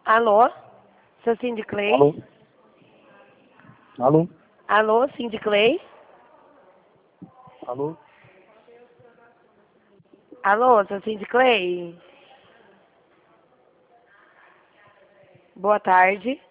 Alô? Seu Cindy Clay? Alô? Alô? Alô, Cindy Clay? Alô? Alô, seu Cindy Clay? Boa tarde.